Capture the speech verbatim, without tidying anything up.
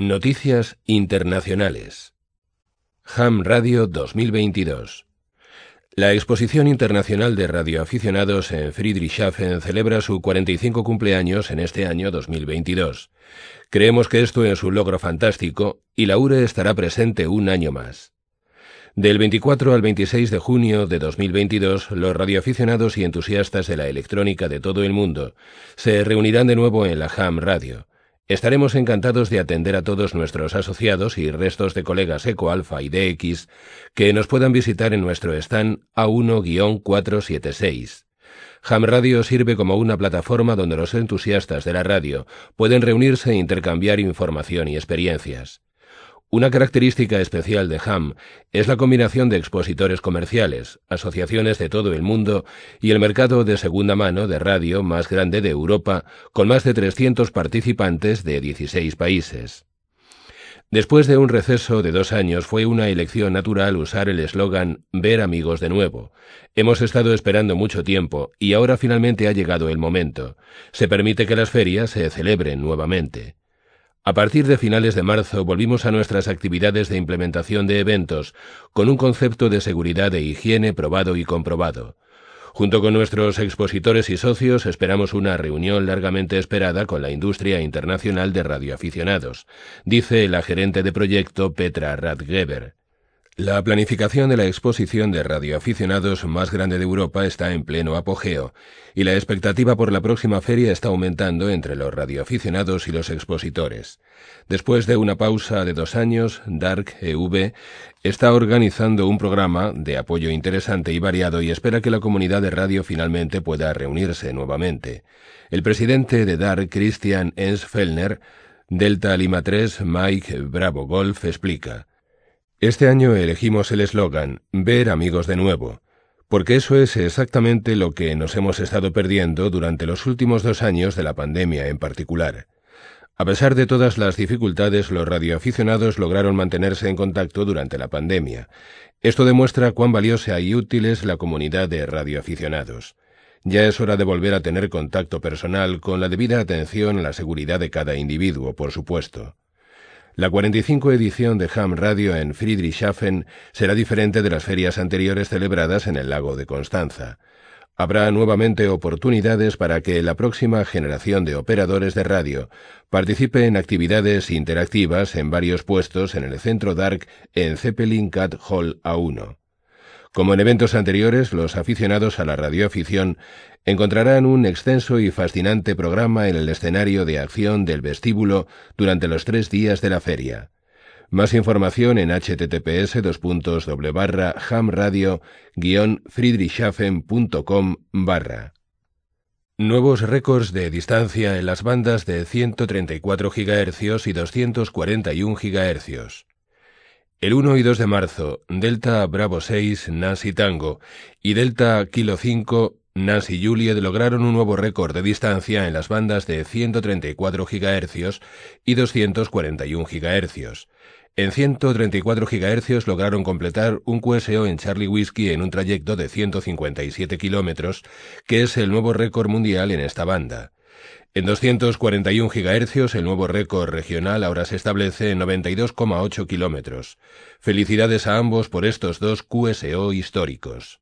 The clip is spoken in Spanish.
Noticias internacionales. Ham Radio dos mil veintidós. La Exposición Internacional de Radioaficionados en Friedrichshafen celebra su cuarenta y cinco cumpleaños en este año dos mil veintidós. Creemos que esto es un logro fantástico y la U R E estará presente un año más. Del veinticuatro al veintiséis de junio de dos mil veintidós, los radioaficionados y entusiastas de la electrónica de todo el mundo se reunirán de nuevo en la Ham Radio. Estaremos encantados de atender a todos nuestros asociados y restos de colegas Eco Alfa y D X que nos puedan visitar en nuestro stand A uno guión cuatrocientos setenta y seis. Ham Radio sirve como una plataforma donde los entusiastas de la radio pueden reunirse e intercambiar información y experiencias. Una característica especial de Ham es la combinación de expositores comerciales, asociaciones de todo el mundo y el mercado de segunda mano de radio más grande de Europa, con más de trescientos participantes de dieciséis países. Después de un receso de dos años, fue una elección natural usar el eslogan «Ver amigos de nuevo». Hemos estado esperando mucho tiempo y ahora finalmente ha llegado el momento. Se permite que las ferias se celebren nuevamente. A partir de finales de marzo volvimos a nuestras actividades de implementación de eventos con un concepto de seguridad e higiene probado y comprobado. Junto con nuestros expositores y socios esperamos una reunión largamente esperada con la industria internacional de radioaficionados, dice la gerente de proyecto Petra Radgeber. La planificación de la exposición de radioaficionados más grande de Europa está en pleno apogeo y la expectativa por la próxima feria está aumentando entre los radioaficionados y los expositores. Después de una pausa de dos años, Dark E V está organizando un programa de apoyo interesante y variado y espera que la comunidad de radio finalmente pueda reunirse nuevamente. El presidente de Dark, Christian Ensfellner, Delta Lima tres, Mike Bravo Golf, explica: Este año elegimos el eslogan «Ver amigos de nuevo», porque eso es exactamente lo que nos hemos estado perdiendo durante los últimos dos años de la pandemia en particular. A pesar de todas las dificultades, los radioaficionados lograron mantenerse en contacto durante la pandemia. Esto demuestra cuán valiosa y útil es la comunidad de radioaficionados. Ya es hora de volver a tener contacto personal con la debida atención a la seguridad de cada individuo, por supuesto. La cuarenta y cinco edición de Ham Radio en Friedrichshafen será diferente de las ferias anteriores celebradas en el lago de Constanza. Habrá nuevamente oportunidades para que la próxima generación de operadores de radio participe en actividades interactivas en varios puestos en el centro Dark en Zeppelin Cat Hall A uno. Como en eventos anteriores, los aficionados a la radioafición encontrarán un extenso y fascinante programa en el escenario de acción del vestíbulo durante los tres días de la feria. Más información en https dos puntos doble barra hamradio guión friedrichshafen punto com barra. Nuevos récords de distancia en las bandas de ciento treinta y cuatro gigahercios y doscientos cuarenta y un gigahercios. El uno y dos de marzo, Delta Bravo seis, Nancy Tango y Delta Kilo cinco, Nancy Juliet lograron un nuevo récord de distancia en las bandas de ciento treinta y cuatro gigahercios y doscientos cuarenta y un gigahercios. En ciento treinta y cuatro gigahercios lograron completar un Q S O en Charlie Whiskey en un trayecto de ciento cincuenta y siete kilómetros, que es el nuevo récord mundial en esta banda. En doscientos cuarenta y un gigahercios, el nuevo récord regional ahora se establece en noventa y dos coma ocho kilómetros. Felicidades a ambos por estos dos Q S O históricos.